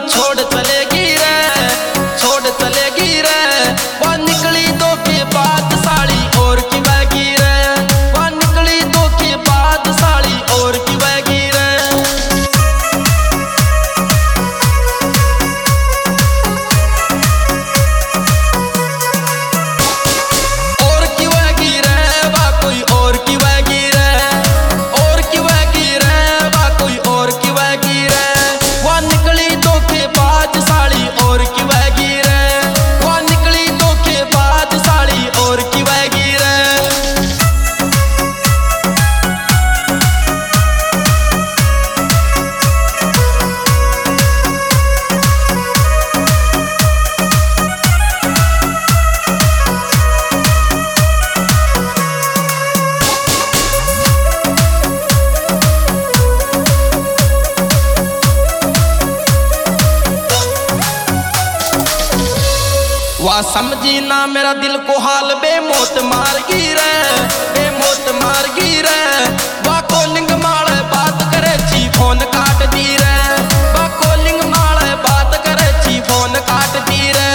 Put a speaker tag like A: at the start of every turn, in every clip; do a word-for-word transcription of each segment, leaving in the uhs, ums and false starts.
A: छोड़ चलेगी रे, छोड़ चलेगी रे। वह निकली दो के बाद साड़ी और की बहगी रे, वह निकली दो के बाद साड़ी और की बहगी रे। और की बहगी रे, वह कोई और की बहगी रे, और की बहगी रे, वह कोई और की बहगी रे। वह निकली दो के बाद साड़ी और की बहगी रे, वह निकली दो के बाद साड़ी और की बहगी रे। वह समझी ना मेरा दिल को हाल, बेमौत मार गिरे, बेमौत मार गिरे। वह कॉलिंग मारे बात करे छी फोन काट दी रे, वह कॉलिंग मारे बात करे छी फोन काट दी रे।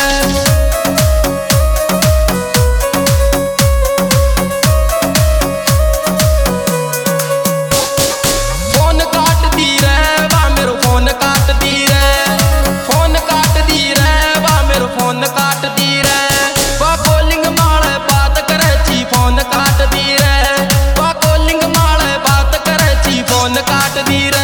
A: फोन काट दी रे, वह मेरो फोन काट दी रे, फोन काट दी रे, वह मेरो फोन काट दी रे। वह कॉलिंग मारे बात करे छी फोन काट दी रे, वह कॉलिंग मारे बात करे छी फोन काट दी रे।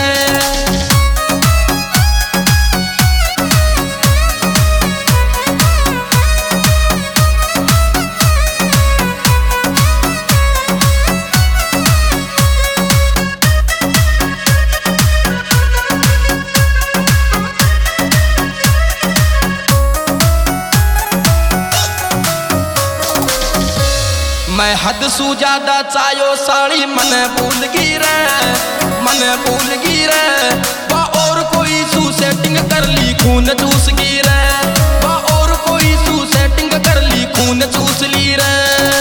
A: मैं हद सू ज्यादा चायो साड़ी मन भूल गिरे, मन भूल गिरे। वह और कोई सू सेटिंग कर ली खून चूस गिरे, वह और कोई सू सेटिंग कर ली खून चूस ली रे।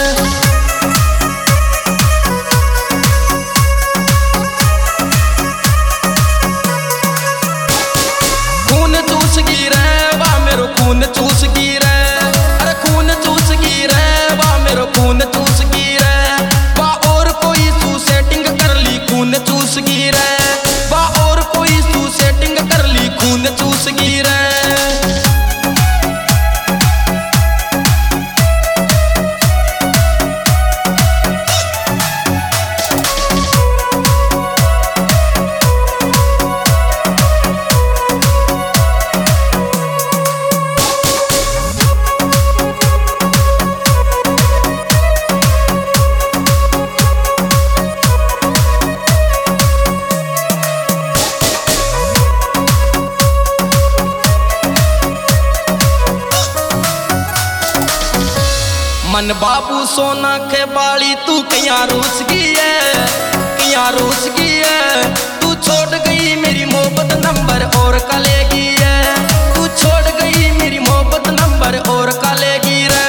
A: खून चूस गिरे, वह मेरो खून चूस गिरे, अरे खून चूस गिरे, वह मेरो खून चूस गिरे। वह और कोई सू सेटिंग कर ली खून चूस गिरे, वह और कोई सू सेटिंग कर ली खून चूस गिरे। मन बाबू सोना के बाली तू किया रूस की है, किया रूस की है। तू छोड़ गई मेरी मोहब्बत नंबर और कलेगी है, तू छोड़ गई मेरी मोहब्बत नंबर और कलेगी रे।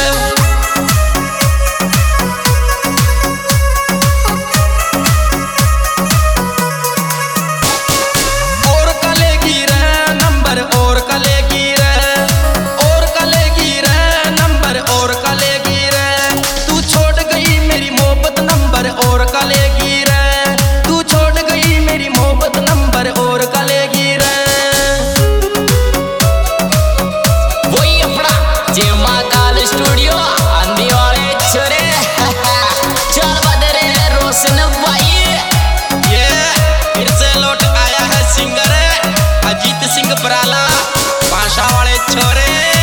A: और कलेगी रे नंबर और कलेगी रे, और कलेगी रे नंबर और कलेगी रे। तू छोड़ गई मेरी मोहब्बत नंबर और कलेगी रे, तू छोड़ गई मेरी मोहब्बत नंबर और कलेगी रे।
B: वही अपना जे महाकाल स्टूडियो आंधी वाले छोरे चल बदरे रोशन भाई।
A: ये फिर से लौट आया है सिंगर अजीत सिंह बराला, भाषा वाले छोरे।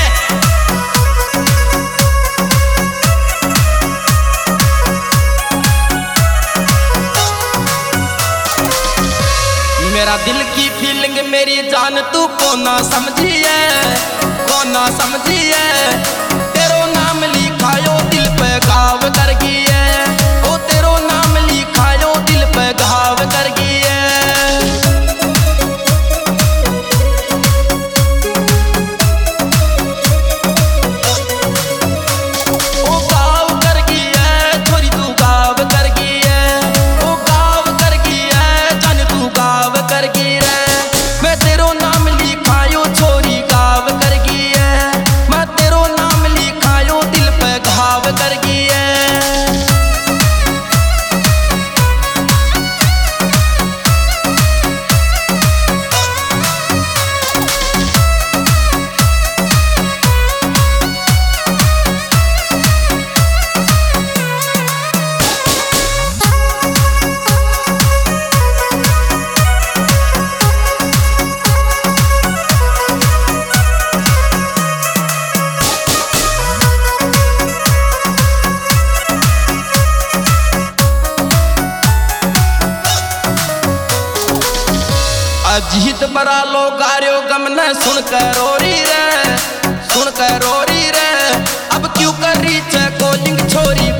A: मेरा दिल की फीलिंग मेरी जान तू को ना समझी है, को ना समझी है। तेरो नाम लिखायो दिल पे घाव कर गई है, ओ तेरो नाम लिखायो दिल पे घाव कर गई है। ओ घाव कर गई है छोरी तू घाव कर गई है, ओ घाव कर गई है जान तू घाव कर गई रे। मैं तेरो नाम लिखा दूसरा लोग गारियो गम न सुन कर रोरी रे, सुन कर रोरी रे। अब क्यों करी चे कॉलिंग छोरी